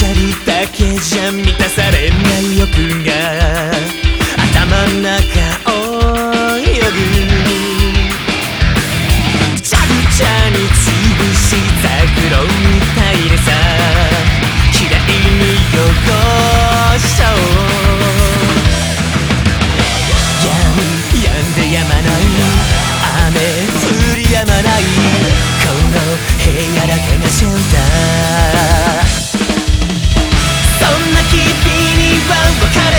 りだけじゃ満たされない欲が頭の中を泳ぐ。ぐちゃぐちゃに潰した黒みたいでさ、きれいに汚しちゃおう。止んでやまない雨降りやまない、この部屋だけがシェルター。そんな君には分かる